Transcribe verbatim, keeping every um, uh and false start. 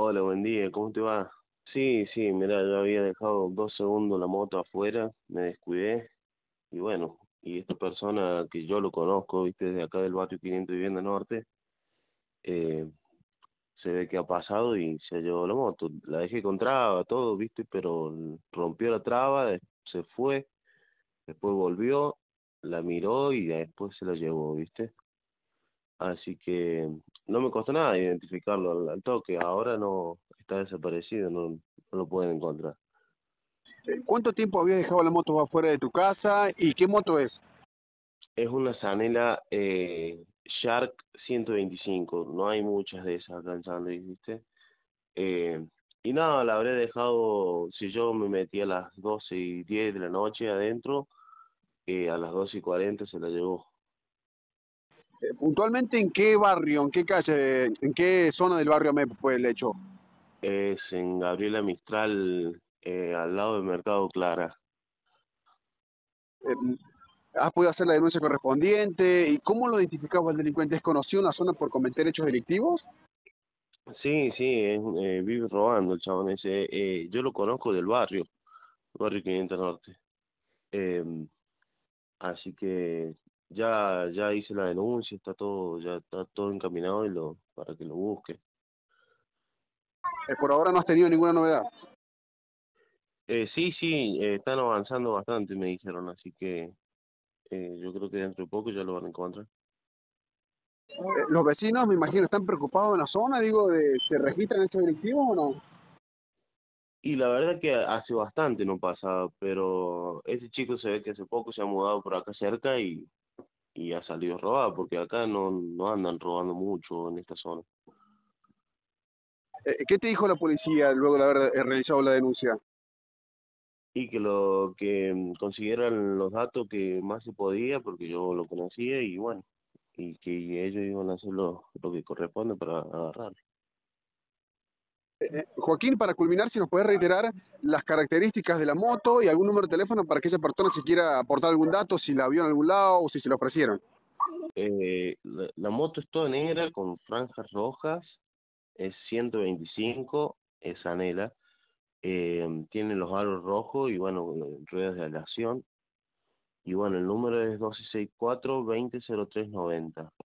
Hola, buen día, ¿cómo te va? Sí, sí, mira, yo había dejado dos segundos la moto afuera, me descuidé y bueno, y esta persona que yo lo conozco, viste, desde acá del barrio quinientos Vivienda Norte, eh, se ve que ha pasado y se llevó la moto. La dejé con traba, todo, viste, pero rompió la traba, des- se fue, después volvió, la miró y después se la llevó, viste. Así que no me costó nada identificarlo al, al toque, ahora no está desaparecido, no, no lo pueden encontrar. ¿Cuánto tiempo habías dejado la moto afuera de tu casa y qué moto es? Es una Sanela eh, Shark ciento veinticinco, no hay muchas de esas acá en San Luis, ¿viste? Eh, y nada, la habré dejado, si yo me metí a las doce y diez de la noche adentro, eh, a las doce y cuarenta se la llevó. Eh, puntualmente, ¿en qué barrio, en qué calle, en qué zona del barrio me fue el hecho? Es en Gabriela Mistral, eh, al lado del Mercado Clara. Eh, ¿Has podido hacer la denuncia correspondiente? ¿Y cómo lo identificaba el delincuente? ¿Es conocido en la zona por cometer hechos delictivos? Sí, sí, es, eh, vive robando el chabón ese. Eh, yo lo conozco del barrio, barrio quinientos Norte. Eh, Así que ya ya hice la denuncia, está todo ya está todo encaminado y lo para que lo busque. Eh, por ahora no has tenido ninguna novedad. Eh, sí, sí, eh, están avanzando bastante, me dijeron, así que eh, yo creo que dentro de poco ya lo van a encontrar. Eh, los vecinos, me imagino, están preocupados en la zona, digo, de, ¿se registran hechos delictivos o no? Y la verdad que hace bastante no pasa, pero ese chico se ve que hace poco se ha mudado por acá cerca y, y ha salido robado, porque acá no, no andan robando mucho en esta zona. Eh, ¿Qué te dijo la policía luego de haber eh, realizado la denuncia? Y que lo que mm, consiguieran los datos que más se podía, porque yo lo conocía y bueno, y que ellos iban a hacer lo, lo que corresponde para agarrar. Eh, eh, Joaquín, para culminar, si nos puedes reiterar las características de la moto y algún número de teléfono para que esa persona si quiera aportar algún dato, si la vio en algún lado o si se lo ofrecieron. Eh, la, la moto es toda negra con franjas rojas, es ciento veinticinco, es anela, eh, tiene los aros rojos y bueno, ruedas de aleación. Y bueno, el número es uno dos seis cuatro, dos cero cero tres nueve cero.